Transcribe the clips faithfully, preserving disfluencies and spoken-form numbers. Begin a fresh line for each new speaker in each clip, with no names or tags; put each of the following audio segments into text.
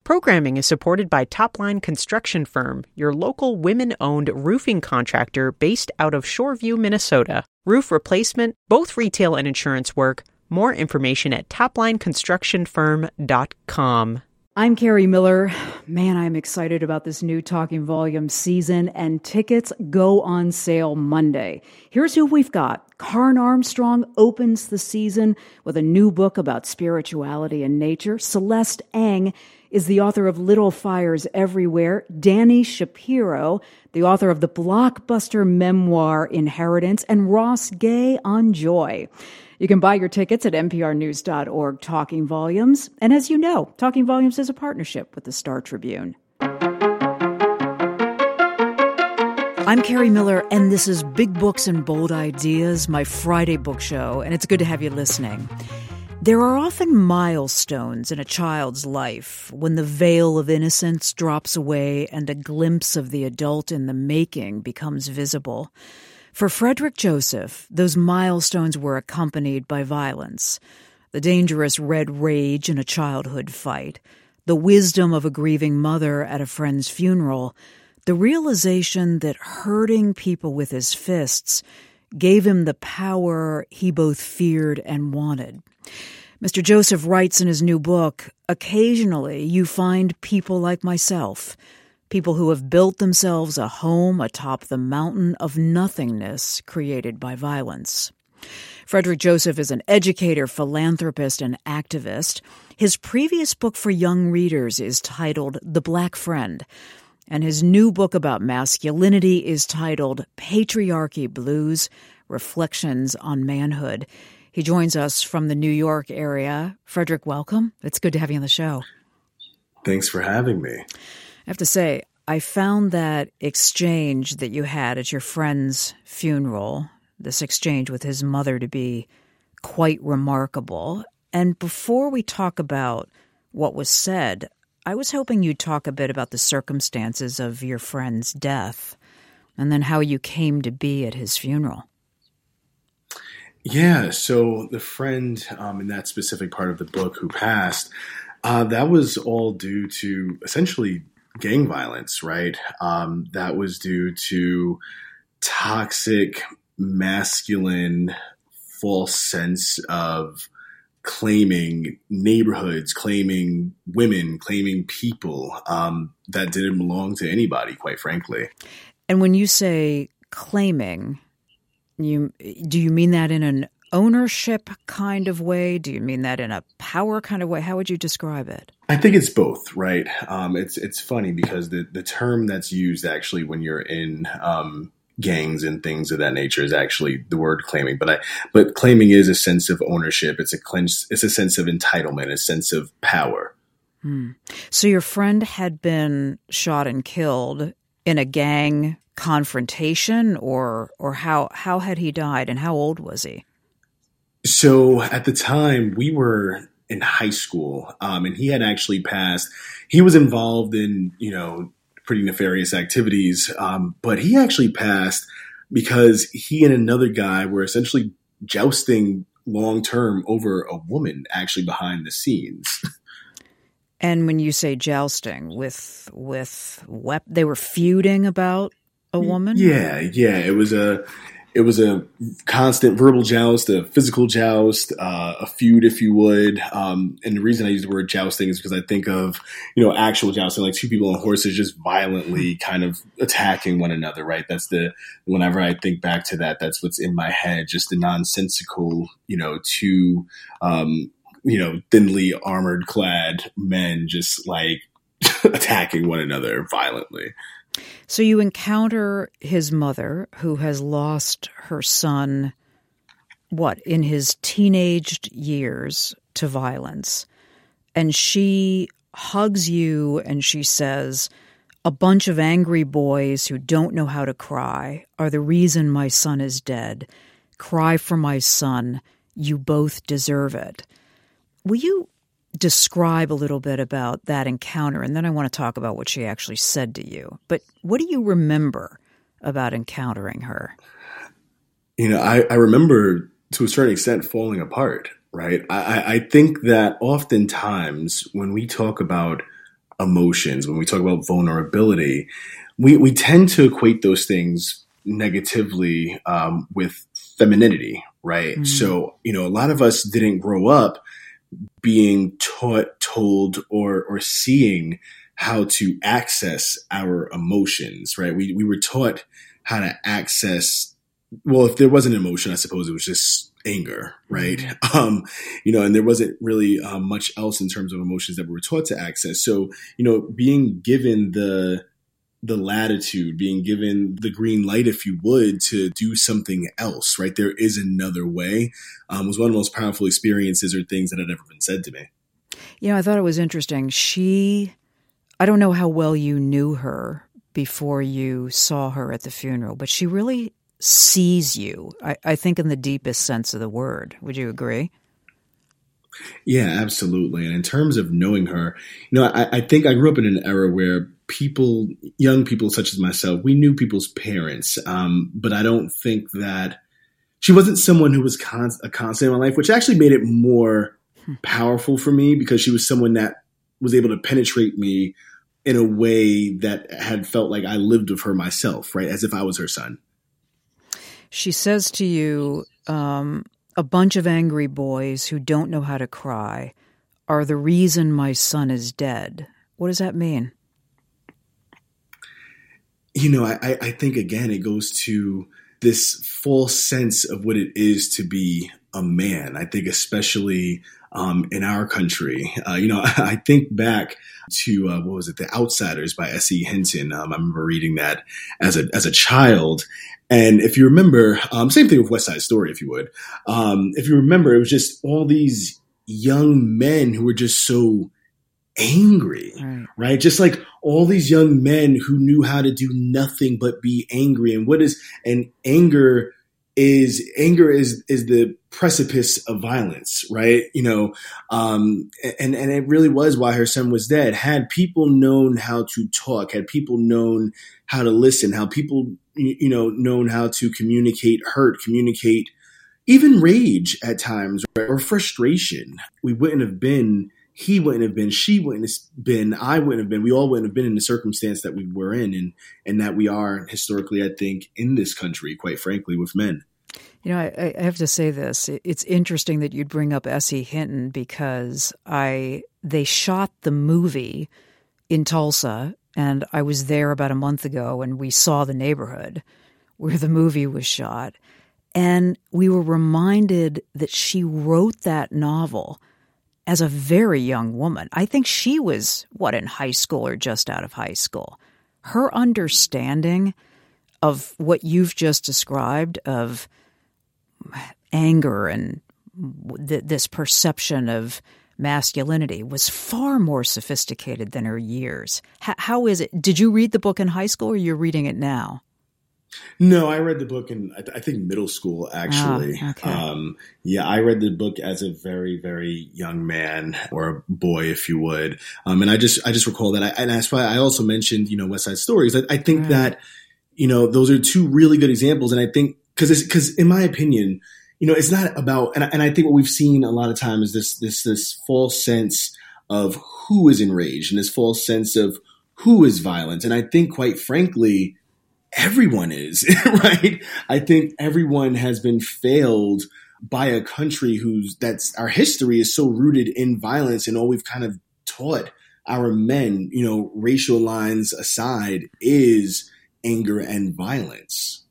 Programming is supported by Topline Construction Firm, your local women-owned roofing contractor based out of Shoreview, Minnesota. Roof replacement, both retail and insurance work. More information at topline construction firm dot com.
I'm Carrie Miller. Man, I'm excited about this new Talking Volumes season, and tickets go on sale Monday. Here's who we've got. Karen Armstrong opens the season with a new book about spirituality and nature. Celeste Ng is the author of Little Fires Everywhere. Dani Shapiro, the author of the blockbuster memoir Inheritance, and Ross Gay on Joy. You can buy your tickets at n p r news dot org Talking Volumes. And as you know, Talking Volumes is a partnership with the Star Tribune. I'm Carrie Miller, and this is Big Books and Bold Ideas, my Friday book show, and it's good to have you listening. There are often milestones in a child's life when the veil of innocence drops away and a glimpse of the adult in the making becomes visible. For Frederick Joseph, those milestones were accompanied by violence, the dangerous red rage in a childhood fight, the wisdom of a grieving mother at a friend's funeral, the realization that hurting people with his fists gave him the power he both feared and wanted. Mister Joseph writes in his new book, occasionally you find people like myself, people who have built themselves a home atop the mountain of nothingness created by violence. Frederick Joseph is an educator, philanthropist, and activist. His previous book for young readers is titled The Black Friend, and his new book about masculinity is titled Patriarchy Blues, Reflections on Manhood. He joins us from the New York area. Frederick, welcome. It's good to have you on the show.
Thanks for having me.
I have to say, I found that exchange that you had at your friend's funeral, this exchange with his mother, to be quite remarkable. And before we talk about what was said, I was hoping you'd talk a bit about the circumstances of your friend's death and then how you came to be at his funeral.
Yeah, so the friend um, in that specific part of the book who passed, uh, that was all due to essentially gang violence, right? Um, that was due to toxic, masculine, false sense of claiming neighborhoods, claiming women, claiming people um, that didn't belong to anybody, quite frankly.
And when you say claiming, you do you mean that in an ownership kind of way? Do you mean that in a power kind of way? How would you describe it?
I think it's both, right? Um, it's it's funny because the, the term that's used actually when you're in um, gangs and things of that nature is actually the word claiming. But I but claiming is a sense of ownership. It's a cleanse, it's a sense of entitlement, a sense of power.
Hmm. So your friend had been shot and killed in a gang confrontation, or or how how had he died, and how old was he?
So at the time we were in high school, um, and he had actually passed. He was involved in, you know, pretty nefarious activities, um, but he actually passed because he and another guy were essentially jousting long term over a woman actually behind the scenes.
And when you say jousting, with with wep- they were feuding about a woman?
Yeah, yeah. It was a it was a constant verbal joust, a physical joust, uh, a feud, if you would. Um, and the reason I use the word jousting is because I think of, you know, actual jousting, like two people on horses just violently kind of attacking one another, right? That's the, whenever I think back to that, that's what's in my head, just the nonsensical, you know, two, um, you know, thinly armored clad men just like attacking one another violently.
So you encounter his mother, who has lost her son, what, in his teenaged years to violence. And she hugs you and she says, a bunch of angry boys who don't know how to cry are the reason my son is dead. Cry for my son. You both deserve it. Will you describe a little bit about that encounter? And then I want to talk about what she actually said to you. But what do you remember about encountering her?
You know, I, I remember to a certain extent falling apart, right? I, I think that oftentimes when we talk about emotions, when we talk about vulnerability, we, we tend to equate those things negatively um, with femininity, right? Mm-hmm. So, you know, a lot of us didn't grow up being taught, told, or or seeing how to access our emotions, right? We we were taught how to access, well, if there was an emotion, I suppose it was just anger, right? Mm-hmm. Um, you know, and there wasn't really um, much else in terms of emotions that we were taught to access. So, you know, being given the the latitude, being given the green light, if you would, to do something else, right? There is another way, um, was one of the most powerful experiences or things that had ever been said to me.
You know, I thought it was interesting. She, I don't know how well you knew her before you saw her at the funeral, but she really sees you, I, I think in the deepest sense of the word. Would you agree?
Yeah, absolutely. And in terms of knowing her, you know, I, I think I grew up in an era where people, young people such as myself, we knew people's parents. Um, but I don't think that she wasn't someone who was con- a constant in my life, which actually made it more powerful for me because she was someone that was able to penetrate me in a way that had felt like I lived with her myself, right? As if I was her son.
She says to you, um, a bunch of angry boys who don't know how to cry are the reason my son is dead. What does that mean?
You know, I, I think, again, it goes to this false sense of what it is to be a man. I think especially um, in our country, uh, you know, I think back to, uh, what was it, The Outsiders by S E Hinton. Um, I remember reading that as a as a child. And if you remember, um, same thing with West Side Story, if you would. Um, if you remember, it was just all these young men who were just so angry, right. right? Just like all these young men who knew how to do nothing but be angry. And what is, and anger is, anger is, is the precipice of violence, right? You know, um, and, and it really was why her son was dead. Had people known how to talk, had people known how to listen, how people, you know, known how to communicate hurt, communicate even rage at times, right? Or frustration, we wouldn't have been He wouldn't have been, she wouldn't have been, I wouldn't have been, we all wouldn't have been in the circumstance that we were in and, and that we are historically, I think, in this country, quite frankly, with men.
You know, I, I have to say this. It's interesting that you'd bring up S E Hinton because I they shot the movie in Tulsa, and I was there about a month ago, and we saw the neighborhood where the movie was shot. And we were reminded that she wrote that novel as a very young woman. I think she was, what, in high school or just out of high school. Her understanding of what you've just described of anger and th- this perception of masculinity was far more sophisticated than her years. H- how is it? Did you read the book in high school or you're reading it now?
No, I read the book in, I, th- I think, middle school, actually.
Oh, okay.
Um, yeah, I read the book as a very, very young man or a boy, if you would. Um, and I just, I just recall that. I, and that's why I also mentioned, you know, West Side Stories. I, I think right. that, you know, those are two really good examples. And I think, cause, cause in my opinion, you know, it's not about, and I, and I think what we've seen a lot of time is this, this, this false sense of who is enraged and this false sense of who is violent. And I think, quite frankly, everyone is, right? I think everyone has been failed by a country whose, that's, our history is so rooted in violence, and all we've kind of taught our men, you know, racial lines aside, is anger and violence.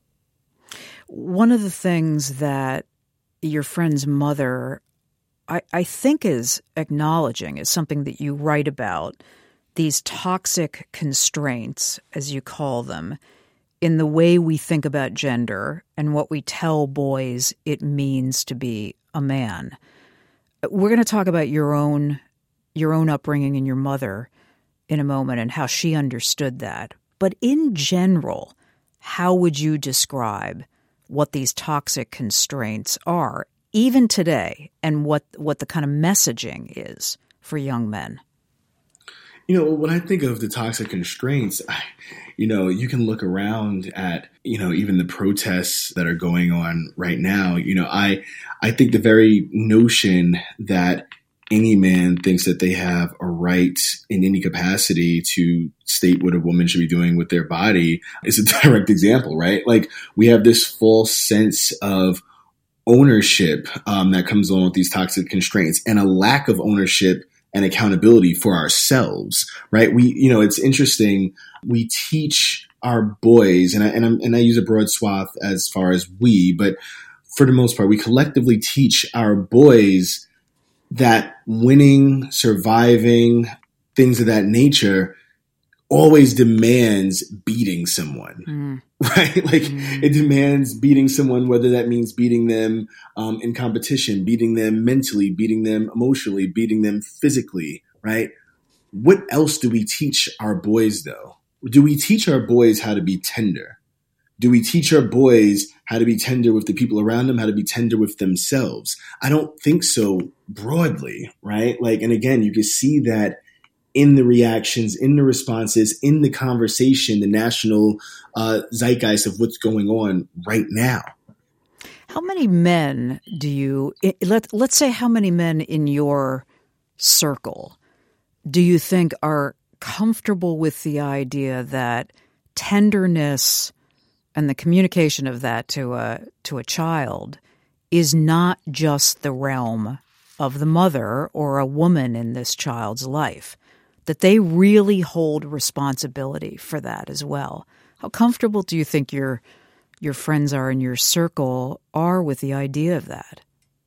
One of the things that your friend's mother, I, I think, is acknowledging is something that you write about, these toxic constraints, as you call them, in the way we think about gender and what we tell boys it means to be a man. We're going to talk about your own your own upbringing and your mother in a moment and how she understood that. But in general, how would you describe what these toxic constraints are, even today, and what, what the kind of messaging is for young men?
You know, when I think of the toxic constraints, I, you know, you can look around at, you know, even the protests that are going on right now. You know, I, I think the very notion that any man thinks that they have a right in any capacity to state what a woman should be doing with their body is a direct example, right? Like we have this false sense of ownership um, that comes along with these toxic constraints and a lack of ownership and accountability for ourselves, right? We, you know, it's interesting. We teach our boys, and I, and, I'm, and I use a broad swath as far as we, but for the most part, we collectively teach our boys that winning, surviving, things of that nature always demands beating someone, mm. right? Like mm. it demands beating someone, whether that means beating them um, in competition, beating them mentally, beating them emotionally, beating them physically, right? What else do we teach our boys though? Do we teach our boys how to be tender? Do we teach our boys how to be tender with the people around them, how to be tender with themselves? I don't think so broadly, right? Like, and again, you can see that in the reactions, in the responses, in the conversation, the national uh, zeitgeist of what's going on right now.
How many men do you, let, let's say how many men in your circle do you think are comfortable with the idea that tenderness and the communication of that to a to a child is not just the realm of the mother or a woman in this child's life, that they really hold responsibility for that as well? How comfortable do you think your your friends are in your circle are with the idea of that?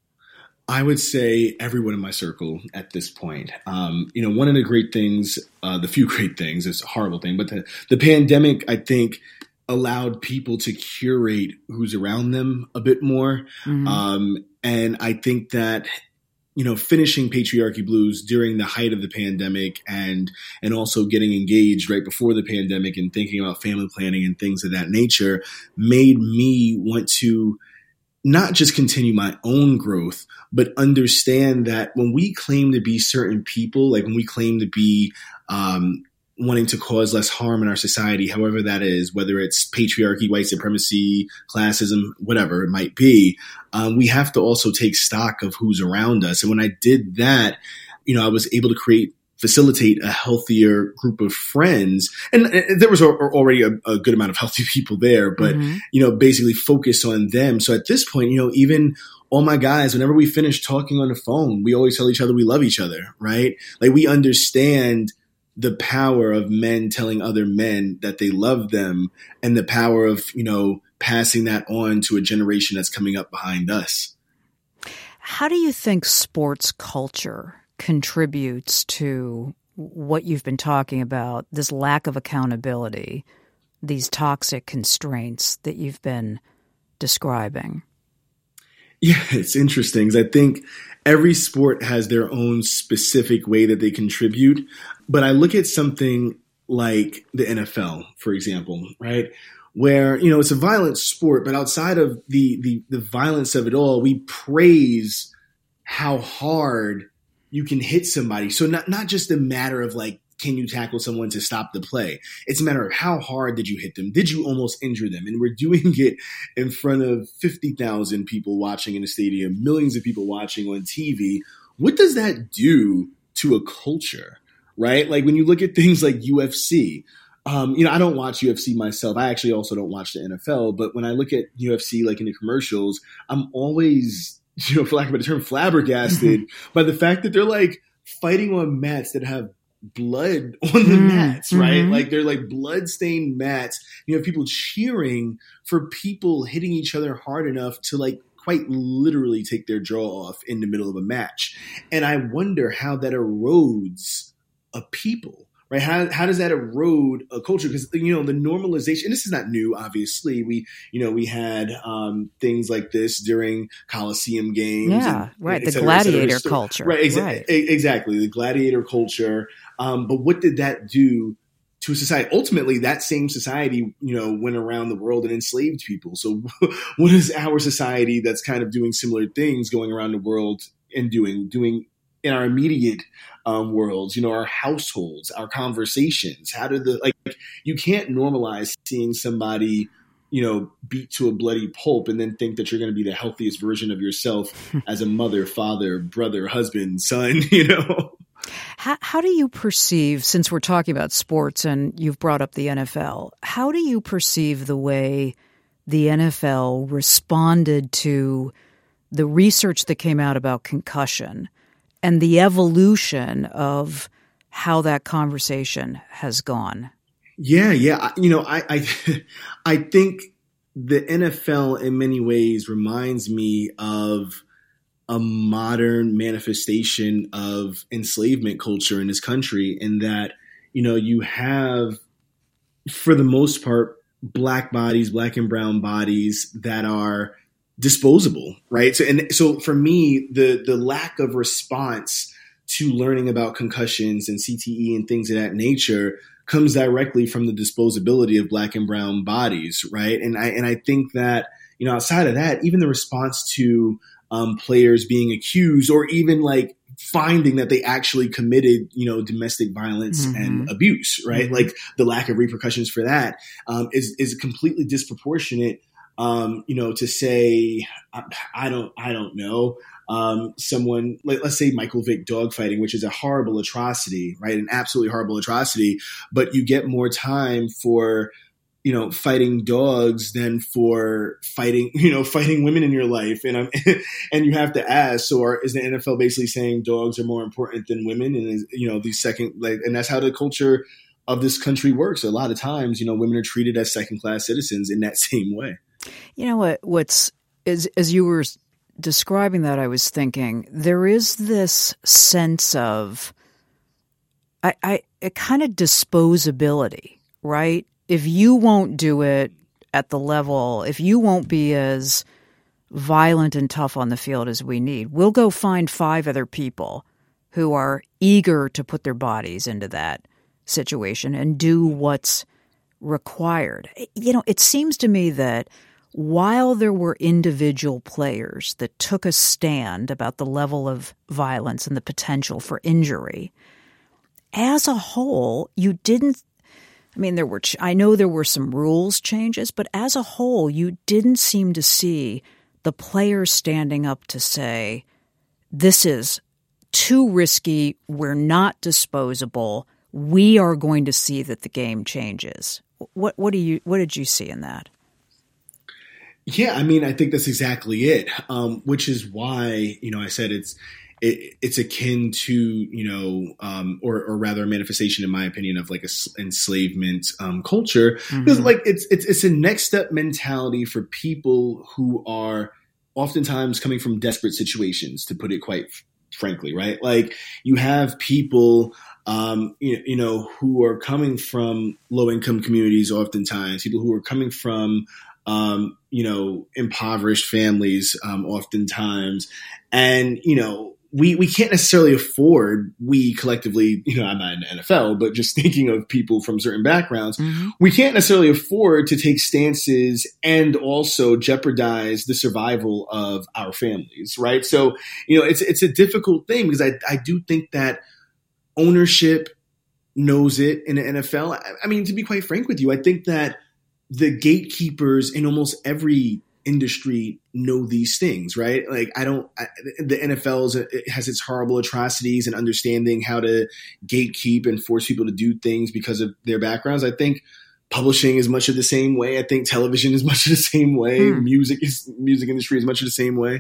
I would say everyone in my circle at this point. Um, you know, one of the great things, uh, the few great things, it's a horrible thing, but the, the pandemic, I think, allowed people to curate who's around them a bit more. Mm-hmm. Um, and I think that, you know, finishing Patriarchy Blues during the height of the pandemic and, and also getting engaged right before the pandemic and thinking about family planning and things of that nature made me want to not just continue my own growth, but understand that when we claim to be certain people, like when we claim to be, um, wanting to cause less harm in our society, however that is, whether it's patriarchy, white supremacy, classism, whatever it might be, um, we have to also take stock of who's around us. And when I did that, you know, I was able to create, facilitate a healthier group of friends. And, and there was a, already a, a good amount of healthy people there, but, mm-hmm. you know, basically focus on them. So at this point, you know, even all my guys, whenever we finish talking on the phone, we always tell each other we love each other, right? Like we understand the power of men telling other men that they love them and the power of, you know, passing that on to a generation that's coming up behind us.
How do you think sports culture contributes to what you've been talking about, this lack of accountability, these toxic constraints that you've been describing?
Yeah, it's interesting because I think every sport has their own specific way that they contribute. But I look at something like the N F L, for example, right? Where, you know, it's a violent sport, but outside of the, the, the violence of it all, we praise how hard you can hit somebody. So not, not just a matter of like, can you tackle someone to stop the play? It's a matter of how hard did you hit them? Did you almost injure them? And we're doing it in front of fifty thousand people watching in a stadium, millions of people watching on T V. What does that do to a culture, right? Like when you look at things like U F C, um, you know, I don't watch U F C myself. I actually also don't watch the N F L. But when I look at U F C, like in the commercials, I'm always, you know, for lack of a better term, flabbergasted by the fact that they're like fighting on mats that have blood on the mm, mats, right? Mm-hmm. Like they're like blood-stained mats. You have people cheering for people hitting each other hard enough to like quite literally take their jaw off in the middle of a match. And I wonder how that erodes a people, right? How how does that erode a culture? Because, you know, the normalization, and this is not new, obviously. We, you know, we had um, things like this during Coliseum games.
Yeah,
and,
right.
And
the
cetera,
gladiator
cetera.
culture.
Right, exa-
right.
exactly. The gladiator culture. Um, but what did that do to a society? Ultimately, that same society, you know, went around the world and enslaved people. So what is our society that's kind of doing similar things going around the world and doing, doing in our immediate um, worlds, you know, our households, our conversations? How do the, like, you can't normalize seeing somebody you know, beat to a bloody pulp and then think that you're going to be the healthiest version of yourself as a mother, father, brother, husband, son, you know.
How, how do you perceive, since we're talking about sports and you've brought up the N F L, how do you perceive the way the N F L responded to the research that came out about concussion and the evolution of how that conversation has gone?
Yeah, yeah. You know, I, I, I think the N F L in many ways reminds me of a modern manifestation of enslavement culture in this country, in that, you know, you have, for the most part, black bodies, black and brown bodies that are disposable, right? So, and so for me, the the lack of response to learning about concussions and C T E and things of that nature comes directly from the disposability of black and brown bodies, right? And I and I think that, you know, outside of that, even the response to um, players being accused, or even like finding that they actually committed, you know, domestic violence mm-hmm. and abuse, right? Mm-hmm. Like the lack of repercussions for that um, is is completely disproportionate. Um, you know, to say, I, I don't, I don't know, um, someone, let, let's say Michael Vick dogfighting, which is a horrible atrocity, right? An absolutely horrible atrocity, but you get more time for, you know, fighting dogs than for fighting, you know, fighting women in your life. And I'm, and you have to ask, so are, is the N F L basically saying dogs are more important than women? And, is, you know, these second, like, and that's how the culture of this country works. A lot of times, you know, women are treated as second class citizens in that same way.
You know what? What's as as you were describing that, I was thinking there is this sense of, I, I a kind of disposability, right? If you won't do it at the level, if you won't be as violent and tough on the field as we need, we'll go find five other people who are eager to put their bodies into that situation and do what's required. You know, it seems to me that while there were individual players that took a stand about the level of violence and the potential for injury, as a whole, you didn't, I mean, there were, I know there were some rules changes, but as a whole, you didn't seem to see the players standing up to say, this is too risky, we're not disposable, we are going to see that the game changes. What what do you what did you see in that?
Yeah, I mean, I think that's exactly it. Um, which is why, you know, I said it's it, it's akin to, you know, um, or or rather a manifestation, in my opinion, of like a s- enslavement um, culture. Mm-hmm. Because like it's it's it's a next step mentality for people who are oftentimes coming from desperate situations, to put it quite f- frankly, right? Like you have people. Um, you, you know, who are coming from low income communities, oftentimes people who are coming from, um, you know, impoverished families, um, oftentimes. And, you know, we, we can't necessarily afford, we collectively, you know, I'm not in the N F L, but just thinking of people from certain backgrounds, mm-hmm. we can't necessarily afford to take stances and also jeopardize the survival of our families. Right. So, you know, it's, it's a difficult thing, because I, I do think that ownership knows it in the N F L. I mean, to be quite frank with you, I think that the gatekeepers in almost every industry know these things, right? Like, I don't, I, the N F L is a, it has its horrible atrocities and understanding how to gatekeep and force people to do things because of their backgrounds. I think publishing is much of the same way. I think television is much of the same way. Hmm. Music is music industry is much of the same way.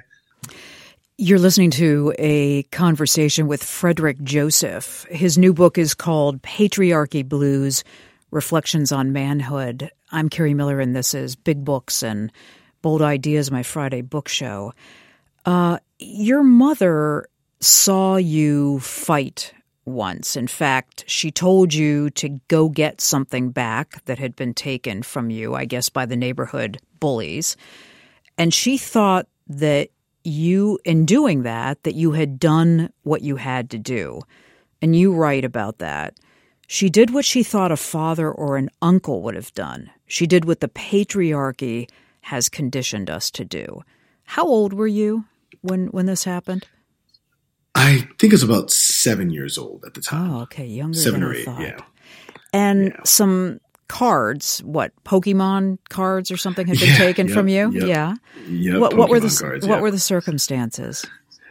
You're listening to a conversation with Frederick Joseph. His new book is called Patriarchy Blues, Reflections on Manhood. I'm Carrie Miller, and this is Big Books and Bold Ideas, my Friday book show. Uh, your mother saw you fight once. In fact, she told you to go get something back that had been taken from you, I guess, by the neighborhood bullies. And she thought that you, in doing that, that you had done what you had to do. And you write about that. She did what she thought a father or an uncle would have done. She did what the patriarchy has conditioned us to do. How old were you when, when this happened?
I think I was about seven years old at the time.
Oh, okay. Younger
seven
than
or
I
eight,
thought.
yeah.
And
yeah.
some cards, what, Pokemon cards or something had been
yeah,
taken
yep,
from you?
Yep,
yeah.
Yep,
what, what were the
cards,
what
yep.
were the circumstances?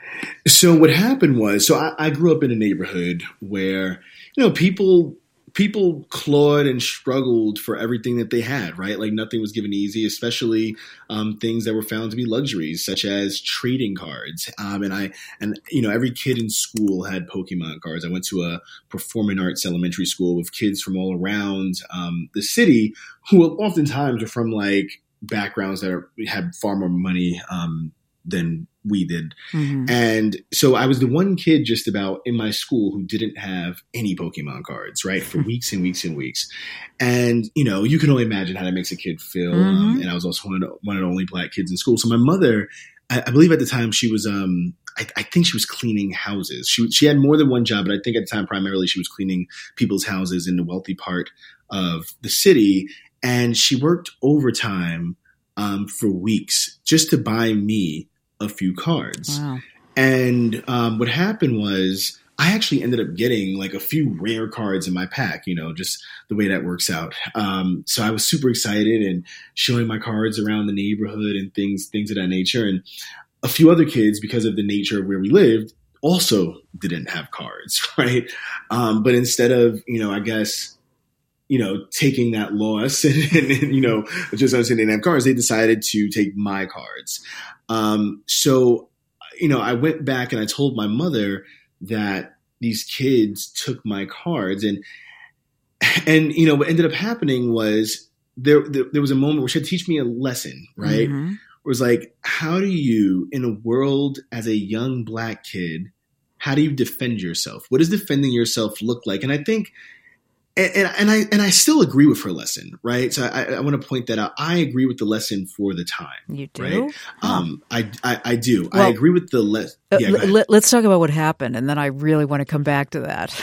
So what happened was, so I, I grew up in a neighborhood where, you know, people people clawed and struggled for everything that they had, right? Like nothing was given easy, especially um, things that were found to be luxuries, such as trading cards. Um, and I, and you know, every kid in school had Pokemon cards. I went to a performing arts elementary school with kids from all around um, the city, who oftentimes are from like backgrounds that are, had far more money um, than we did. Mm-hmm. And so I was the one kid just about in my school who didn't have any Pokemon cards, right? For weeks and weeks and weeks. And, you know, you can only imagine how that makes a kid feel. Mm-hmm. Um, and I was also one of, the, one of the only black kids in school. So my mother, I, I believe at the time she was, um, I, I think she was cleaning houses. She, she had more than one job, but I think at the time primarily she was cleaning people's houses in the wealthy part of the city. And she worked overtime um, for weeks just to buy me a few cards.
Wow.
And um, what happened was I actually ended up getting like a few rare cards in my pack, you know, just the way that works out. Um, so I was super excited and showing my cards around the neighborhood and things, things of that nature. And a few other kids, because of the nature of where we lived, also didn't have cards, right? Um, but instead of, you know, I guess, you know, taking that loss and, and, and you know, just understanding they didn't have cards, they decided to take my cards. Um, so, you know, I went back and I told my mother that these kids took my cards, and, and, you know, what ended up happening was there, there, there was a moment where she had to teach me a lesson, right? Mm-hmm. It was like, how do you, in a world as a young black kid, how do you defend yourself? What does defending yourself look like? And I think, And, and, and I and I still agree with her lesson, right? So I, I want to point that out. I agree with the lesson for the time.
You do?
Right? Huh. Um, I, I I do.
Well,
I agree with the lesson. Yeah,
uh, let, let's talk about what happened, and then I really want to come back to that.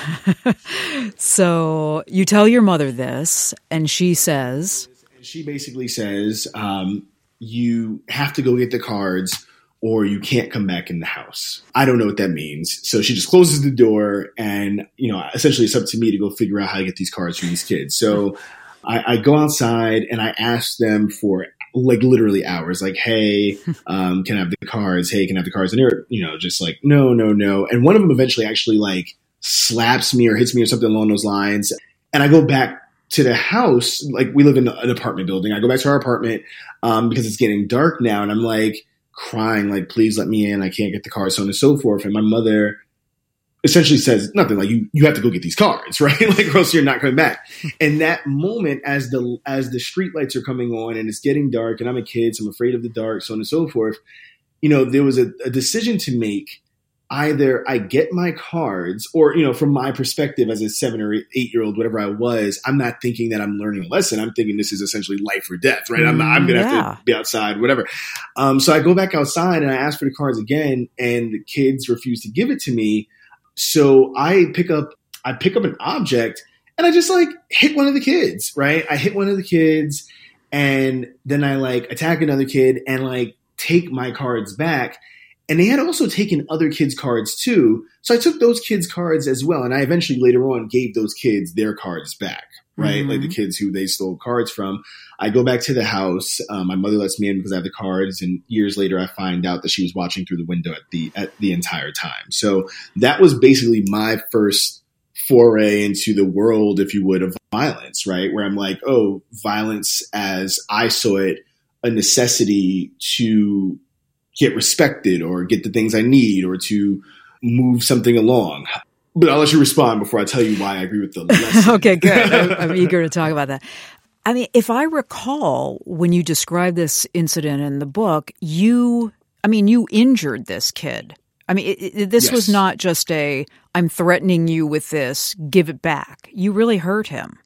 So you tell your mother this, and she says,
she basically says, um, you have to go get the cards, or you can't come back in the house. I don't know what that means. So she just closes the door, and, you know, essentially it's up to me to go figure out how to get these cards from these kids. So I, I go outside and I ask them for like literally hours, like, hey, um, can I have the cards? Hey, can I have the cards? And they're, you know, just like, no, no, no. And one of them eventually actually like slaps me or hits me or something along those lines. And I go back to the house. Like, we live in an apartment building. I go back to our apartment um, because it's getting dark now. And I'm like, crying, like, please let me in. I can't get the cards, so on and so forth. And my mother essentially says nothing, like, you, you have to go get these cards, right? Like, or else you're not coming back. And that moment, as the, as the street lights are coming on and it's getting dark and I'm a kid, so I'm afraid of the dark, so on and so forth, you know, there was a, a decision to make. Either I get my cards, or, you know, from my perspective as a seven or eight year old, whatever I was, I'm not thinking that I'm learning a lesson. I'm thinking this is essentially life or death, right? I'm not, I'm going to
yeah.
have to be outside, whatever. Um, so I go back outside and I ask for the cards again, and the kids refuse to give it to me. So I pick up, I pick up an object and I just like hit one of the kids, right? I hit one of the kids, and then I like attack another kid and like take my cards back. And they had also taken other kids' cards too. So I took those kids' cards as well. And I eventually later on gave those kids their cards back, right? Mm-hmm. Like the kids who they stole cards from. I go back to the house. Um, my mother lets me in because I have the cards. And years later, I find out that she was watching through the window at the, at the entire time. So that was basically my first foray into the world, if you would, of violence, right? Where I'm like, oh, violence as I saw it, a necessity to get respected or get the things I need or to move something along. But I'll let you respond before I tell you why I agree with the lesson.
Okay, good. I'm, I'm eager to talk about that. I mean, if I recall, when you describe this incident in the book, you, I mean, you injured this kid. I mean, it, it, this yes. was not just a, I'm threatening you with this, give it back. You really hurt him.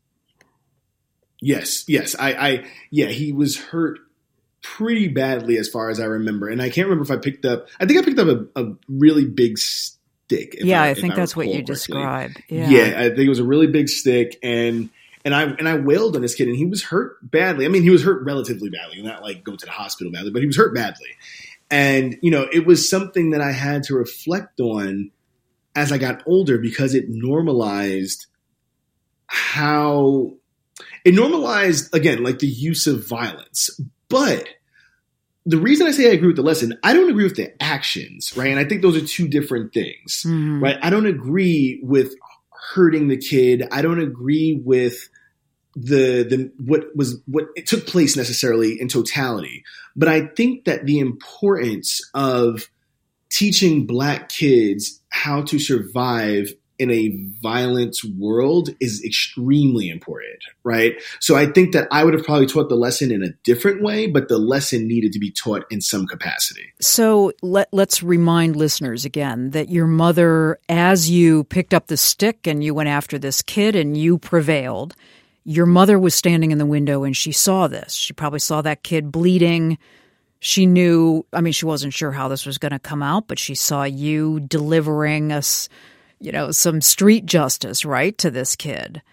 Yes, yes. I, I yeah, he was hurt pretty badly as far as I remember. And I can't remember if I picked up, I think I picked up a, a really big stick.
Yeah,
I,
I think
I
that's what you
correctly.
described. Yeah.
yeah, I think it was a really big stick. And and I and I wailed on this kid, and he was hurt badly. I mean, he was hurt relatively badly, not like go to the hospital badly, but he was hurt badly. And, you know, it was something that I had to reflect on as I got older, because it normalized how it normalized, again, like the use of violence. But the reason I say I agree with the lesson, I don't agree with the actions, right? And I think those are two different things, mm-hmm. right? I don't agree with hurting the kid. I don't agree with the the what was what it took place necessarily in totality. But I think that the importance of teaching Black kids how to survive in a violent world is extremely important, right? So I think that I would have probably taught the lesson in a different way, but the lesson needed to be taught in some capacity.
So let, let's remind listeners again that your mother, as you picked up the stick and you went after this kid and you prevailed, your mother was standing in the window and she saw this. She probably saw that kid bleeding. She knew, I mean, she wasn't sure how this was going to come out, but she saw you delivering us, you know, some street justice, right, to this kid.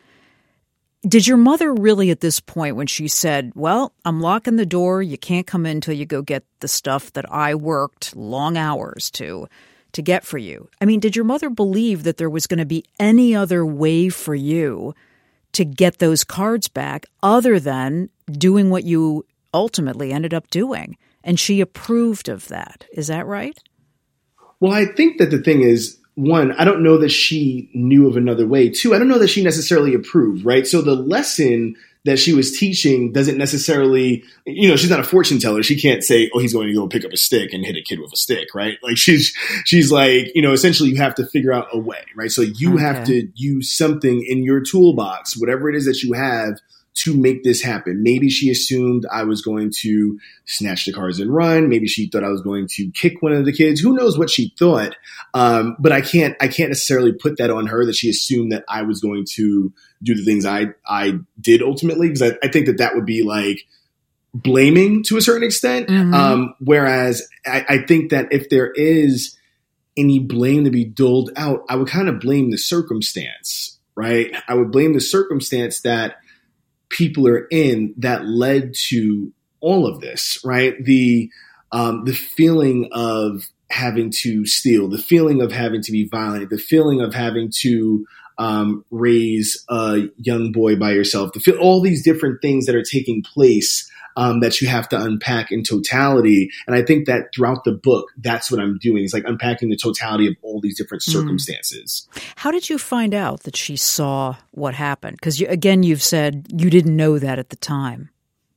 Did your mother really at this point, when she said, well, I'm locking the door, you can't come in until you go get the stuff that I worked long hours to, to get for you? I mean, did your mother believe that there was going to be any other way for you to get those cards back other than doing what you ultimately ended up doing? And she approved of that. Is that right?
Well, I think that the thing is, one, I don't know that she knew of another way. Two, I don't know that she necessarily approved, right? So the lesson that she was teaching doesn't necessarily, you know, she's not a fortune teller. She can't say, oh, he's going to go pick up a stick and hit a kid with a stick, right? Like she's, she's like, you know, essentially you have to figure out a way, right? So you okay. have to use something in your toolbox, whatever it is that you have, to make this happen. Maybe she assumed I was going to snatch the cars and run. Maybe she thought I was going to kick one of the kids. Who knows what she thought? Um, but I can't, I can't necessarily put that on her that she assumed that I was going to do the things I, I did ultimately. Because I, I think that that would be like blaming to a certain extent. Mm-hmm. Um, whereas I, I think that if there is any blame to be doled out, I would kind of blame the circumstance, right? I would blame the circumstance that people are in that led to all of this, right? The um, the feeling of having to steal, the feeling of having to be violent, the feeling of having to um, raise a young boy by yourself, the feel, all these different things that are taking place um, that you have to unpack in totality. And I think that throughout the book, that's what I'm doing. It's like unpacking the totality of all these different circumstances.
Mm. How did you find out that she saw what happened? Because, you, again, you've said you didn't know that at the time.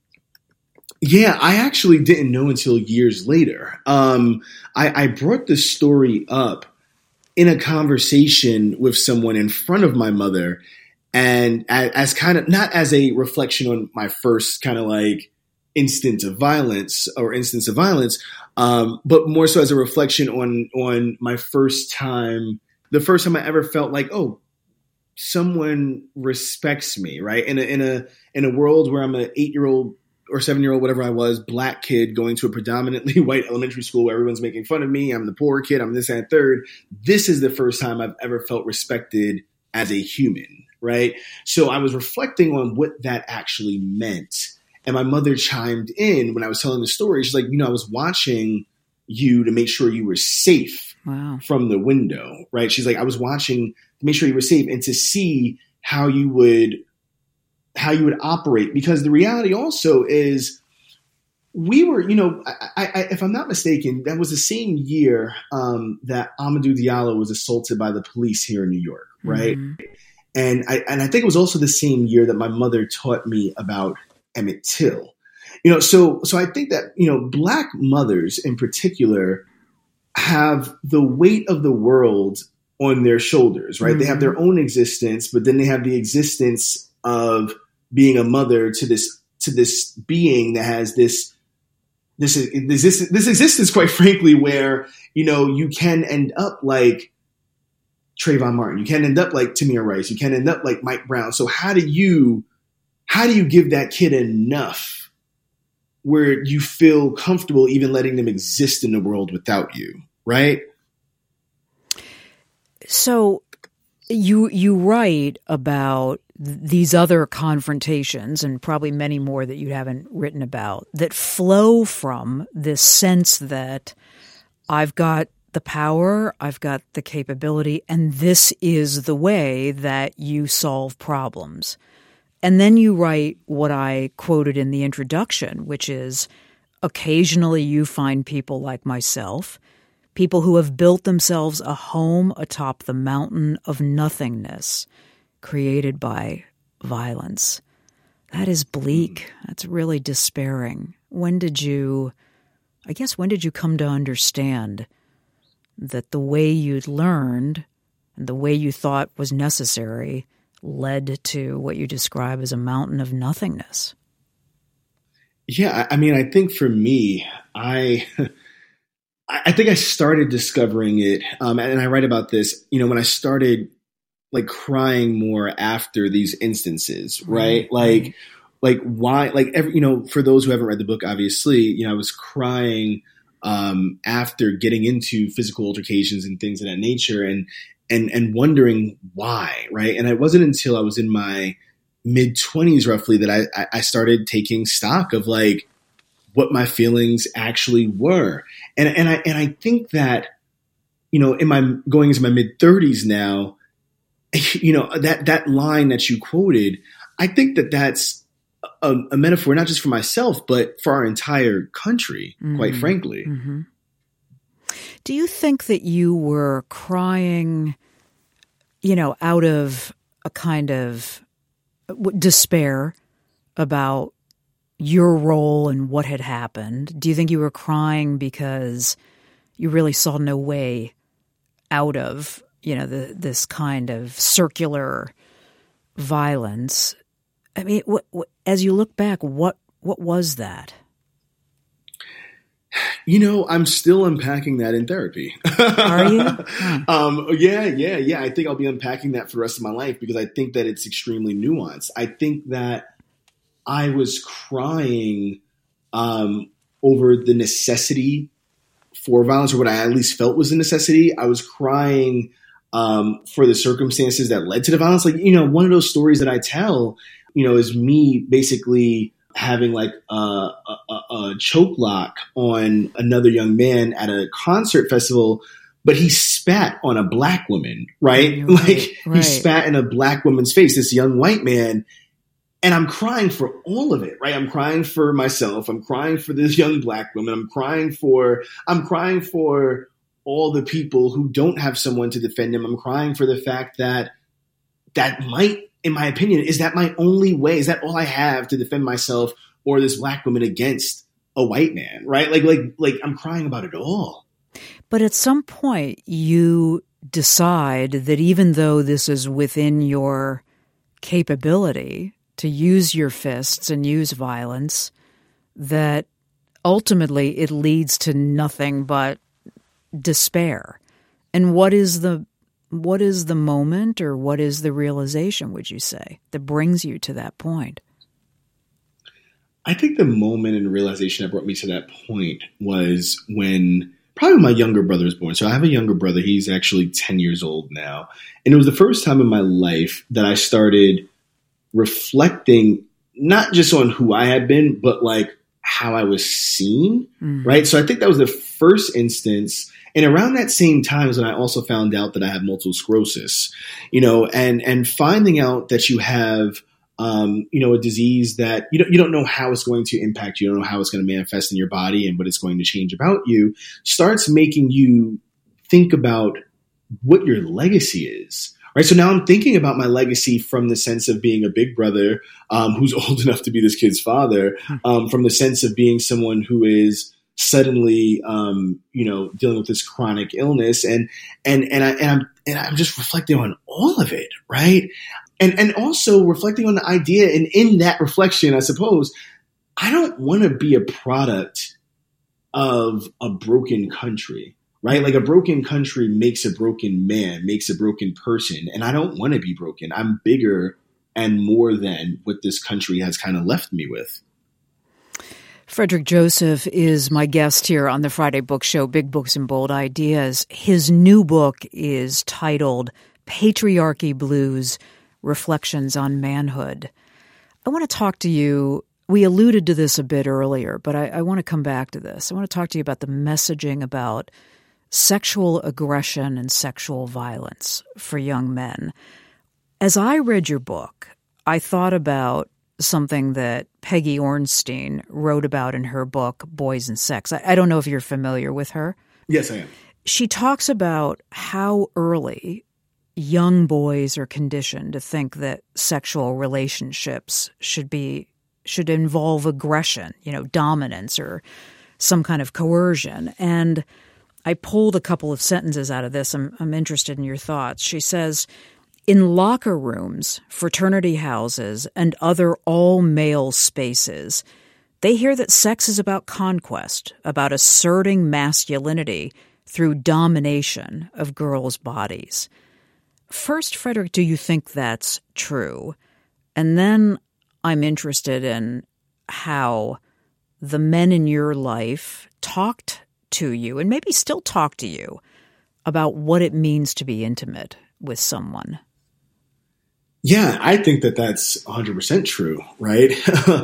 Yeah, I actually didn't know until years later. Um, I, I brought this story up in a conversation with someone in front of my mother, and as, as kind of not as a reflection on my first kind of like instance of violence or instance of violence, um, but more so as a reflection on on my first time, the first time I ever felt like, oh, someone respects me, right? In a in a in a world where I'm an eight year old or seven year old, whatever I was, Black kid going to a predominantly white elementary school where everyone's making fun of me. I'm the poor kid. I'm this and third. This is the first time I've ever felt respected as a human, right? So I was reflecting on what that actually meant. And my mother chimed in when I was telling the story. She's like, you know, I was watching you to make sure you were safe wow. from the window, right? She's like, I was watching to make sure you were safe and to see how you would how you would operate. Because the reality also is we were, you know, I, I, if I'm not mistaken, that was the same year um, that Amadou Diallo was assaulted by the police here in New York, right? Mm-hmm. And I and I think it was also the same year that my mother taught me about Emmett Till. You know, so so I think that, you know, Black mothers in particular have the weight of the world on their shoulders, right? Mm-hmm. They have their own existence, but then they have the existence of being a mother to this to this being that has this this this this existence, quite frankly, where, you know, you can end up like Trayvon Martin, you can end up like Tamir Rice, you can end up like Mike Brown. So how do you how do you give that kid enough where you feel comfortable even letting them exist in the world without you, right?
So you you write about these other confrontations, and probably many more that you haven't written about, that flow from this sense that I've got the power, I've got the capability, and this is the way that you solve problems. And then you write what I quoted in the introduction, which is, occasionally you find people like myself, people who have built themselves a home atop the mountain of nothingness created by violence. That is bleak. That's really despairing. When did you, I guess, when did you come to understand that the way you'd learned and the way you thought was necessary led to what you describe as a mountain of nothingness?
Yeah, I mean, I think for me, I I think I started discovering it, um, and I write about this, you know, when I started like crying more after these instances, right? Mm-hmm. Like, like why, like, every, you know, for those who haven't read the book, obviously, you know, I was crying um, after getting into physical altercations and things of that nature, and and and wondering why, right? And it wasn't until I was in my mid twenties roughly that I, I started taking stock of like what my feelings actually were. And, and I, and I think that, you know, in my going into my mid thirties now, you know, that, that line that you quoted, I think that that's a, a metaphor, not just for myself, but for our entire country, mm-hmm. quite frankly.
Mm-hmm. Do you think that you were crying, you know, out of a kind of despair about your role and what had happened? Do you think you were crying because you really saw no way out of, you know, the, this kind of circular violence? I mean, what, what, as you look back, what what was that?
You know, I'm still unpacking that in therapy.
Are you? Huh.
um, yeah, yeah, yeah. I think I'll be unpacking that for the rest of my life because I think that it's extremely nuanced. I think that I was crying um, over the necessity for violence, or what I at least felt was a necessity. I was crying um, for the circumstances that led to the violence. Like, you know, one of those stories that I tell, you know, is me basically having like a, a, a choke lock on another young man at a concert festival, but he spat on a black woman, right?
right
like
right.
he spat in a black woman's face, this young white man. And I'm crying for all of it, right? I'm crying for myself. I'm crying for this young black woman. I'm crying for, I'm crying for all the people who don't have someone to defend them. I'm crying for the fact that that might, in my opinion, is that my only way? Is that all I have to defend myself or this black woman against a white man, right? Like, like, like I'm crying about it all.
But at some point you decide that even though this is within your capability to use your fists and use violence, that ultimately it leads to nothing but despair. And what is the what is the moment, or what is the realization, would you say, that brings you to that point?
I think the moment and realization that brought me to that point was when probably my younger brother was born. So I have a younger brother. He's actually ten years old now. And it was the first time in my life that I started reflecting not just on who I had been, but like how I was seen, mm. right? So I think that was the first instance. And around that same time is when I also found out that I have multiple sclerosis, you know, and, and finding out that you have, um, you know, a disease that you don't, you don't know how it's going to impact you. You don't know how it's going to manifest in your body and what it's going to change about you, starts making you think about what your legacy is. Right. So now I'm thinking about my legacy from the sense of being a big brother um, who's old enough to be this kid's father, um, from the sense of being someone who is suddenly, um, you know, dealing with this chronic illness. And and and, I, and I'm and I'm just reflecting on all of it. Right. And and also reflecting on the idea. And in that reflection, I suppose, I don't want to be a product of a broken country. Right? Like a broken country makes a broken man, makes a broken person. And I don't want to be broken. I'm bigger and more than what this country has kind of left me with.
Frederick Joseph is my guest here on the Friday Book Show, Big Books and Bold Ideas. His new book is titled Patriarchy Blues, Reflections on Manhood. I want to talk to you. We alluded to this a bit earlier, but I, I want to come back to this. I want to talk to you about the messaging about sexual aggression and sexual violence for young men. As I read your book, I thought about something that Peggy Ornstein wrote about in her book, Boys and Sex. I, I don't know if you're familiar with her.
Yes, I am.
She talks about how early young boys are conditioned to think that sexual relationships should be should involve aggression, you know, dominance or some kind of coercion. And I pulled a couple of sentences out of this. I'm, I'm interested in your thoughts. She says, in locker rooms, fraternity houses, and other all-male spaces, they hear that sex is about conquest, about asserting masculinity through domination of girls' bodies. First, Frederick, do you think that's true? And then I'm interested in how the men in your life talked to you, and maybe still talk to you, about what it means to be intimate with someone.
Yeah, I think that that's one hundred percent true, right?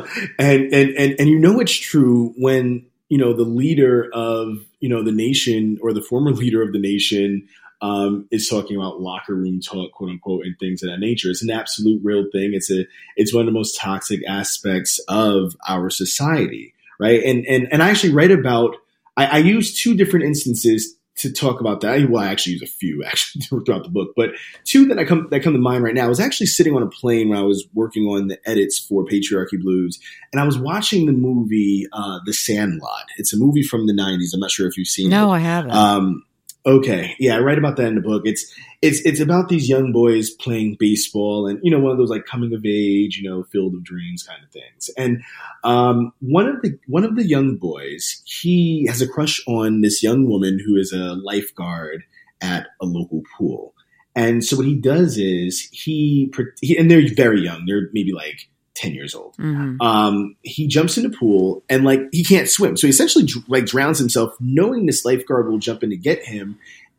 and, and and and you know it's true when, you know, the leader of, you know, the nation, or the former leader of the nation, um, is talking about locker room talk, quote unquote, and things of that nature. It's an absolute real thing. It's a it's one of the most toxic aspects of our society, right? And and and I actually write about I, I use two different instances to talk about that. Well, I actually use a few actually throughout the book, but two that I come that come to mind right now. I was actually sitting on a plane when I was working on the edits for Patriarchy Blues, and I was watching the movie uh, The Sandlot. It's a movie from the nineties. I'm not sure if you've seen
no,
it.
No, I haven't.
Um, okay, yeah, I write about that in the book. It's it's it's about these young boys playing baseball, and you know, one of those like coming of age, you know, Field of Dreams kind of things. And um, one of the one of the young boys, he has a crush on this young woman who is a lifeguard at a local pool. And so what he does is he, he and they're very young, they're maybe like ten years old. Mm-hmm. Um, he jumps in the pool and like he can't swim, so he essentially like drowns himself, knowing this lifeguard will jump in to get him,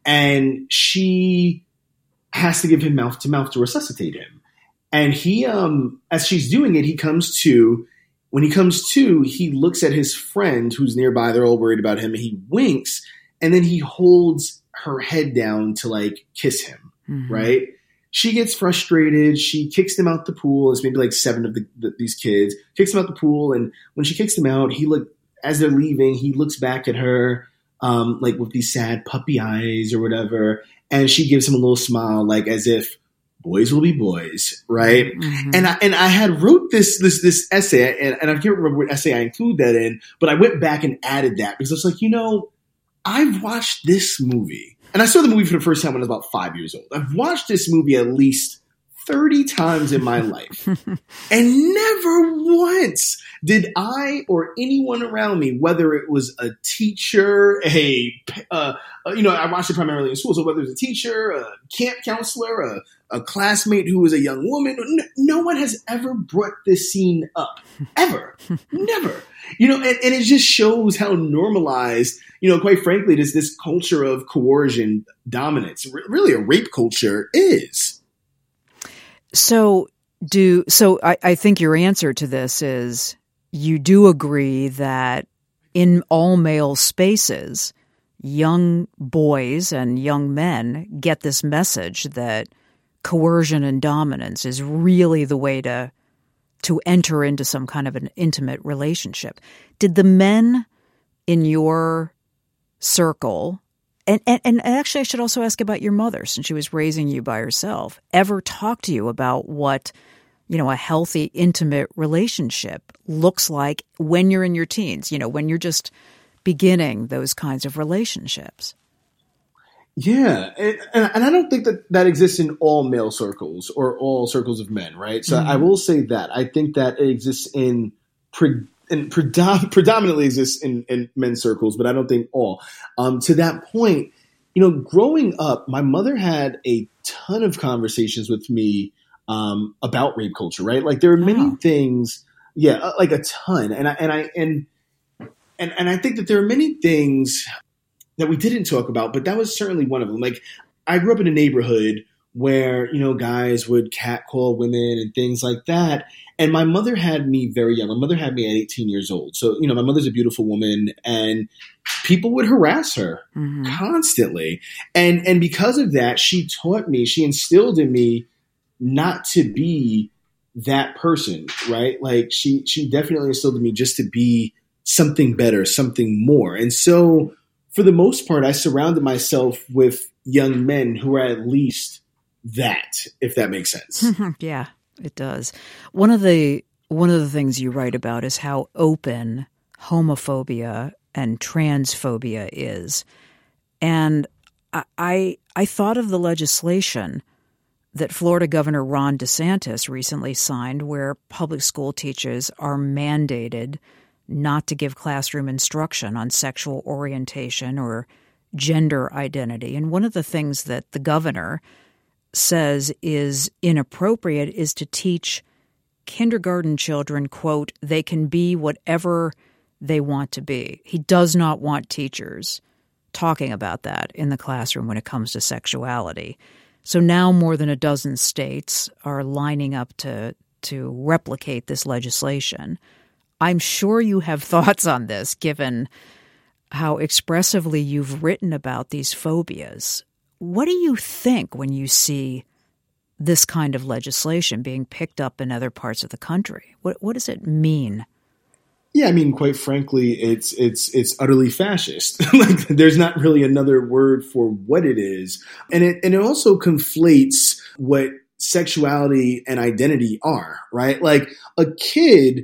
and she has to give him mouth to mouth to resuscitate him. And he, um, as she's doing it, he comes to. When he comes to, he looks at his friend who's nearby. They're all worried about him. He winks, and then he holds her head down to like kiss him. Mm-hmm. Right? She gets frustrated. She kicks them out the pool. It's maybe like seven of the, the, these kids. Kicks them out the pool, and when she kicks them out, he look as they're leaving. He looks back at her, um, like with these sad puppy eyes or whatever, and she gives him a little smile, like as if boys will be boys, right? Mm-hmm. And I and I had wrote this this this essay, and, and I can't remember what essay I include that in, but I went back and added that because I was like, you know, I've watched this movie. And I saw the movie for the first time when I was about five years old. I've watched this movie at least thirty times in my life. And never once did I or anyone around me, whether it was a teacher, a, uh, you know, I watched it primarily in school. So whether it was a teacher, a camp counselor, a, a classmate who was a young woman, no, no one has ever brought this scene up. Ever. Never. You know, and, and it just shows how normalized, you know, quite frankly, this this culture of coercion, dominance, really a rape culture is.
So do so I, I think your answer to this is you do agree that in all male spaces, young boys and young men get this message that coercion and dominance is really the way to to enter into some kind of an intimate relationship. Did the men in your circle, and, and, and actually I should also ask about your mother, since she was raising you by herself, ever talk to you about what, you know, a healthy, intimate relationship looks like when you're in your teens, you know, when you're just beginning those kinds of relationships?
Yeah, and, and I don't think that that exists in all male circles or all circles of men, right? So mm-hmm. I will say that. I think that it exists in, pre, in predom- predominantly exists in, in men's circles, but I don't think all. Um, to that point, you know, growing up, my mother had a ton of conversations with me um, about rape culture, right? Like there are many oh. things, yeah, like a ton, and I and I and and and I think that there are many things that we didn't talk about, but that was certainly one of them. Like I grew up in a neighborhood where, you know, guys would catcall women and things like that. And my mother had me very young. My mother had me at eighteen years old. So, you know, my mother's a beautiful woman and people would harass her mm-hmm. constantly. And, and because of that, she taught me, she instilled in me not to be that person, right? Like she, she definitely instilled in me just to be something better, something more. And so for the most part, I surrounded myself with young men who are at least that, if that makes sense.
Yeah, it does. One of the one of the things you write about is how open homophobia and transphobia is. And I I, I thought of the legislation that Florida Governor Ron DeSantis recently signed, where public school teachers are mandated not to give classroom instruction on sexual orientation or gender identity. And one of the things that the governor says is inappropriate is to teach kindergarten children, quote, they can be whatever they want to be. He does not want teachers talking about that in the classroom when it comes to sexuality. So now more than a dozen states are lining up to to replicate this legislation. I'm sure you have thoughts on this, given how expressively you've written about these phobias. What do you think when you see this kind of legislation being picked up in other parts of the country? What what does it mean?
Yeah, I mean, quite frankly, it's it's it's utterly fascist. Like, there's not really another word for what it is, and it and it also conflates what sexuality and identity are, right? Like, a kid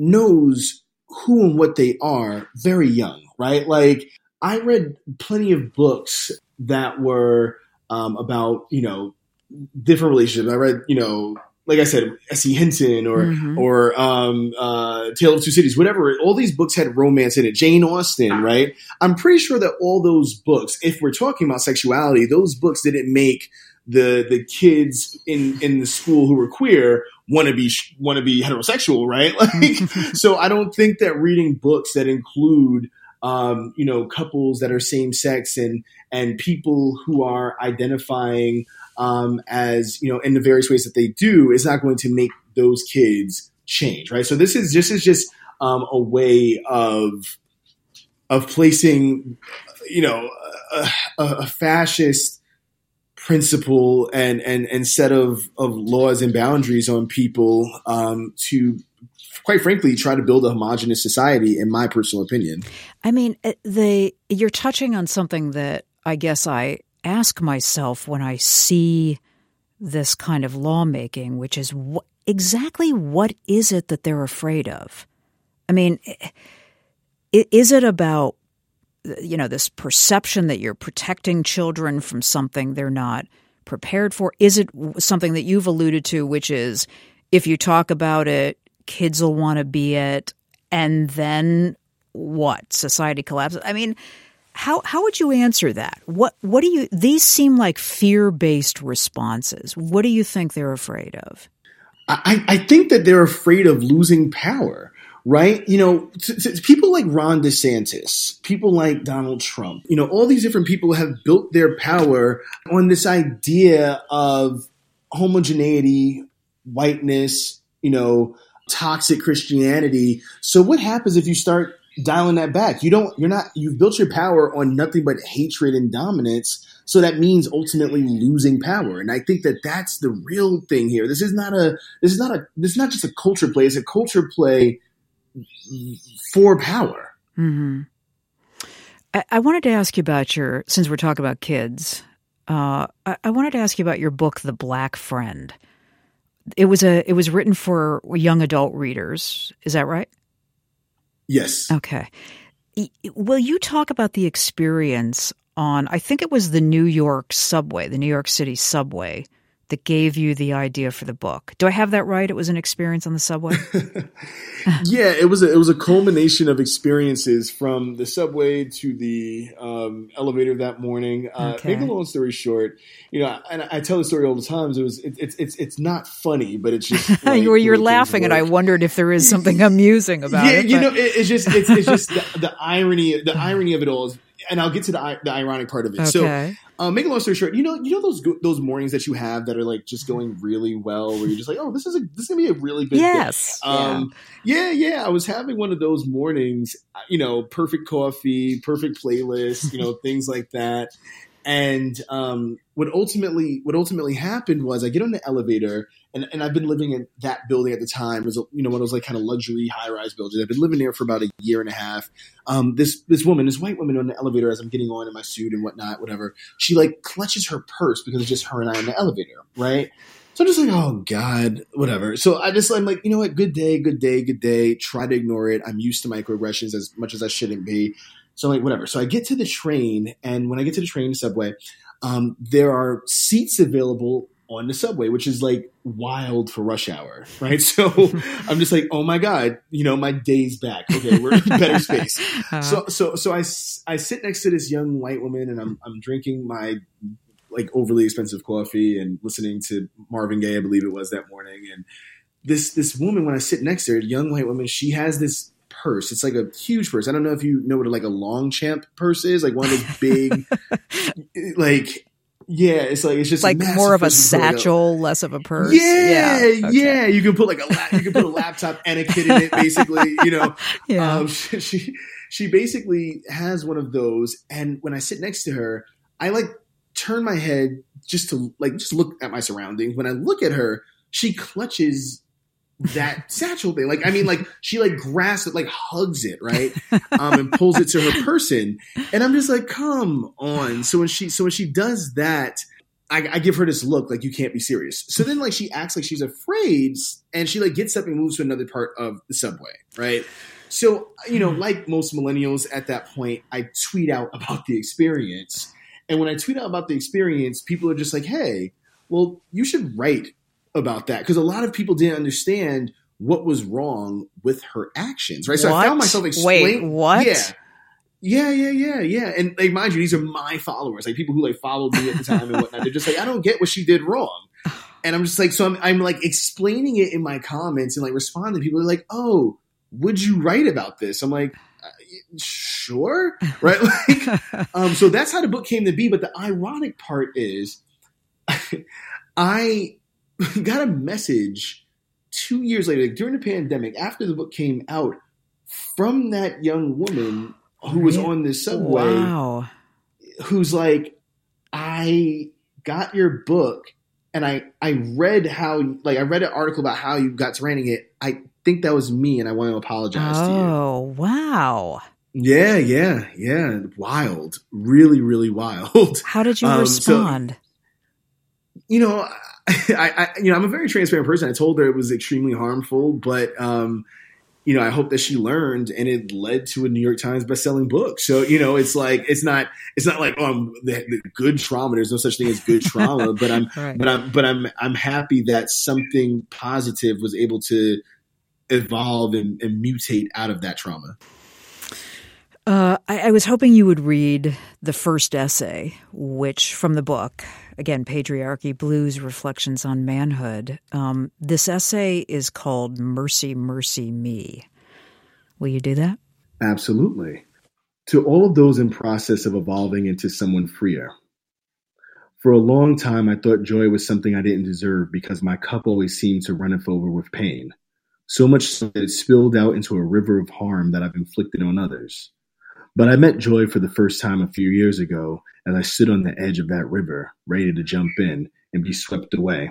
knows who and what they are very young, right? Like, I read plenty of books that were um, about, you know, different relationships. I read, you know, like I said, S E. Hinton or mm-hmm. or um, uh, Tale of Two Cities, whatever. All these books had romance in it. Jane Austen, right? I'm pretty sure that all those books, if we're talking about sexuality, those books didn't make the the kids in, in the school who were queer want to be want to be heterosexual, right? Like, so I don't think that reading books that include um, you know, couples that are same sex and and people who are identifying um, as, you know, in the various ways that they do is not going to make those kids change, right? So this is this is just um, a way of of placing, you know, a, a fascist principle and and and set of of laws and boundaries on people um, to, quite frankly, try to build a homogenous society, in my personal opinion.
I mean, the you're touching on something that I guess I ask myself when I see this kind of lawmaking, which is wh- exactly what is it that they're afraid of? I mean, is it about, you know, this perception that you're protecting children from something they're not prepared for? Is it something that you've alluded to, which is if you talk about it, kids will want to be it, and then what? Society collapses? I mean, how how would you answer that? What what do you? These seem like fear-based responses. What do you think they're afraid of?
I, I think that they're afraid of losing power. Right? You know, t- t- people like Ron DeSantis, people like Donald Trump, you know, all these different people have built their power on this idea of homogeneity, whiteness, you know, toxic Christianity. So what happens if you start dialing that back? You don't, you're not, you've built your power on nothing but hatred and dominance. So that means ultimately losing power. And I think that that's the real thing here. This is not a, this is not a, this is not just a culture play. It's a culture play for power.
Mm-hmm. I, I wanted to ask you about your, since we're talking about kids, uh, I, I wanted to ask you about your book, The Black Friend. It was a, it was written for young adult readers. Is that right?
Yes.
Okay. Will you talk about the experience on, I think it was the New York subway, the New York City subway, that gave you the idea for the book? Do I have that right? It was an experience on the subway?
Yeah, it was a, it was a culmination of experiences from the subway to the um, elevator that morning. Uh,
okay.
Make a long story short, you know, and I tell the story all the time. It was it, it's it's it's not funny, but it's just like,
you're, you're laughing, and I wondered if there is something amusing about
yeah,
it.
Yeah, you know, it, it's just it's it's just the, the irony the irony of it all is. And I'll get to the the ironic part of it.
Okay.
So, um, make a long story short, you know, you know those those mornings that you have that are like just going really well, where you're just like, oh, this is a this is gonna be a really good
yes,
day. Um, yeah. yeah, yeah. I was having one of those mornings, you know, perfect coffee, perfect playlist, you know, things like that. And um, what ultimately what ultimately happened was I get on the elevator, and, and I've been living in that building at the time. It was, you know, one of those like kind of luxury high rise buildings. I've been living there for about a year and a half. Um, this this woman, this white woman on the elevator, as I'm getting on in my suit and whatnot, whatever, she like clutches her purse because it's just her and I in the elevator, right? So I'm just like, oh God, whatever. So I just, I'm like, you know what? Good day, good day, good day. Try to ignore it. I'm used to microaggressions as much as I shouldn't be. So I'm like, whatever. So I get to the train, and when I get to the train, the subway, um, there are seats available on the subway, which is like wild for rush hour, right? So I'm just like, oh my God, you know, my day's back. Okay, we're in better space. Uh-huh. So, so, so I, I sit next to this young white woman, and I'm, I'm drinking my like overly expensive coffee and listening to Marvin Gaye, I believe it was that morning. And this, this woman, when I sit next to her, a young white woman, she has this purse. It's like a huge purse. I don't know if you know what like a Longchamp purse is, like one of those big, like, yeah, it's like, it's just
like more of a satchel, less of a purse.
Yeah. Yeah. Okay. Yeah. You can put like a, la- you can put a laptop and a kid in it, basically, you know. Yeah. Um, she, she, she basically has one of those. And when I sit next to her, I like turn my head just to like, just look at my surroundings. When I look at her, she clutches that satchel thing. Like, I mean, like she like grasps it, like hugs it, right? Um, and pulls it to her person. And I'm just like, come on. So when she, so when she does that, I, I give her this look like, you can't be serious. So then like she acts like she's afraid, and she like gets up and moves to another part of the subway, right? So, you know, like most millennials at that point, I tweet out about the experience. And when I tweet out about the experience, people are just like, hey, well, you should write about that, because a lot of people didn't understand what was wrong with her actions, right? So
what?
I found myself explaining.
Wait, what?
Yeah, yeah, yeah, yeah, yeah. And like, mind you, these are my followers, like people who like followed me at the time and whatnot. They're just like, I don't get what she did wrong, and I'm just like, so I'm, I'm like explaining it in my comments and like responding. People are like, oh, would you write about this? I'm like, sure, right? Like, um, so that's how the book came to be. But the ironic part is, I got a message two years later, like during the pandemic, after the book came out, from that young woman who was on this subway,
wow.
who's like, I got your book, and I, I read how, like, I read an article about how you got to writing it. I think that was me, and I want to apologize
oh,
to you.
Oh, wow.
Yeah, yeah, yeah. Wild. Really, really wild.
How did you
um,
respond?
So, you know, I, I, you know, I'm a very transparent person. I told her it was extremely harmful, but, um, you know, I hope that she learned, and it led to a New York Times bestselling book. So, you know, it's like, it's not, it's not like, oh, I'm the, the good trauma. There's no such thing as good trauma, but I'm, right. but I'm, but I'm, I'm happy that something positive was able to evolve and, and mutate out of that trauma.
Uh, I, I was hoping you would read the first essay, which from the book, again, Patriarchy, Blues, Reflections on Manhood. Um, this essay is called Mercy, Mercy Me. Will you do that?
Absolutely. To all of those in process of evolving into someone freer. For a long time, I thought joy was something I didn't deserve because my cup always seemed to runneth over with pain. So much so that it spilled out into a river of harm that I've inflicted on others. But I met joy for the first time a few years ago as I stood on the edge of that river, ready to jump in and be swept away.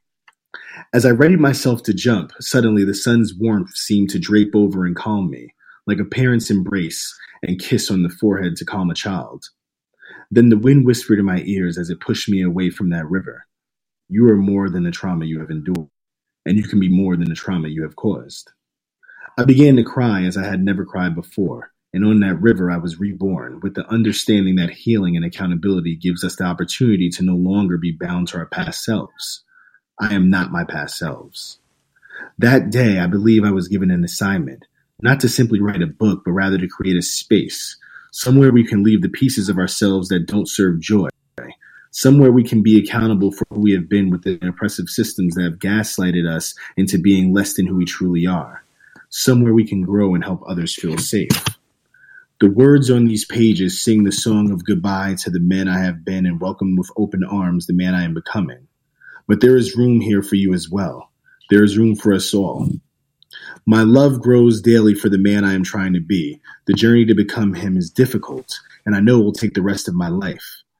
As I readied myself to jump, suddenly the sun's warmth seemed to drape over and calm me, like a parent's embrace and kiss on the forehead to calm a child. Then the wind whispered in my ears as it pushed me away from that river. You are more than the trauma you have endured, and you can be more than the trauma you have caused. I began to cry as I had never cried before. And on that river, I was reborn with the understanding that healing and accountability gives us the opportunity to no longer be bound to our past selves. I am not my past selves. That day, I believe I was given an assignment, not to simply write a book, but rather to create a space, somewhere we can leave the pieces of ourselves that don't serve joy, somewhere we can be accountable for who we have been within oppressive systems that have gaslighted us into being less than who we truly are, somewhere we can grow and help others feel safe. The words on these pages sing the song of goodbye to the man I have been and welcome with open arms the man I am becoming. But there is room here for you as well. There is room for us all. My love grows daily for the man I am trying to be. The journey to become him is difficult, and I know it will take the rest of my life.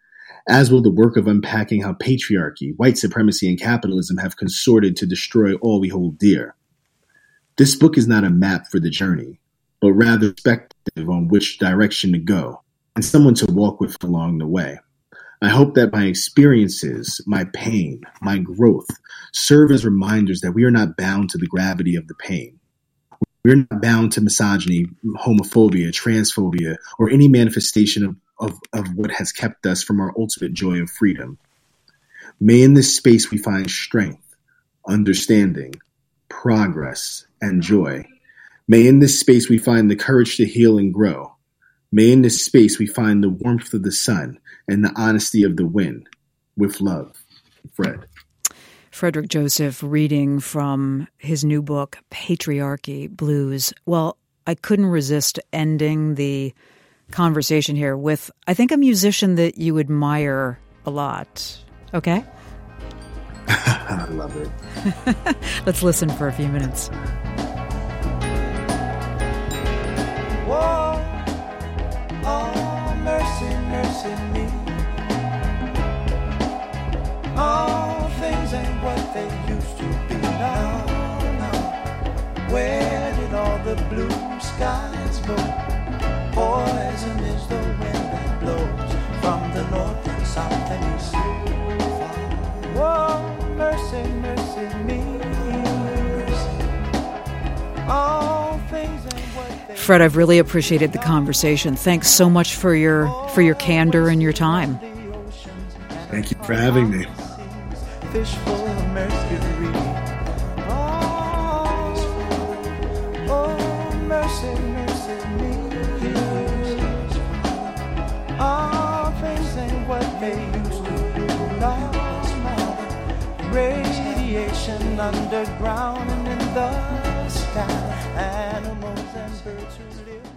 as will the work of unpacking how patriarchy, white supremacy, and capitalism have consorted to destroy all we hold dear. This book is not a map for the journey, but rather perspective on which direction to go, and someone to walk with along the way. I hope that my experiences, my pain, my growth serve as reminders that we are not bound to the gravity of the pain. We're not bound to misogyny, homophobia, transphobia, or any manifestation of, of, of what has kept us from our ultimate joy of freedom. May in this space we find strength, understanding, progress, and joy. May in this space we find the courage to heal and grow. May in this space we find the warmth of the sun and the honesty of the wind. With love, Fred.
Frederick Joseph reading from his new book, Patriarchy Blues. Well, I couldn't resist ending the conversation here with, I think, a musician that you admire a lot. Okay?
I love it.
Let's listen for a few minutes.
Whoa, oh, mercy, mercy me. All things ain't what they used to be now, now. Where did all the blue skies go? Poison is the wind that blows from the north and south and east. Whoa, mercy, mercy me. All things ain't what they
Fred, I've really appreciated the conversation. Thanks so much for your for your candor and your time.
Thank you for having me.
Fish full of mercury. Oh, oh, mercy, mercy me. All things ain't what they used to be. Lost my radiation underground and in the sky. Animals and birds who live.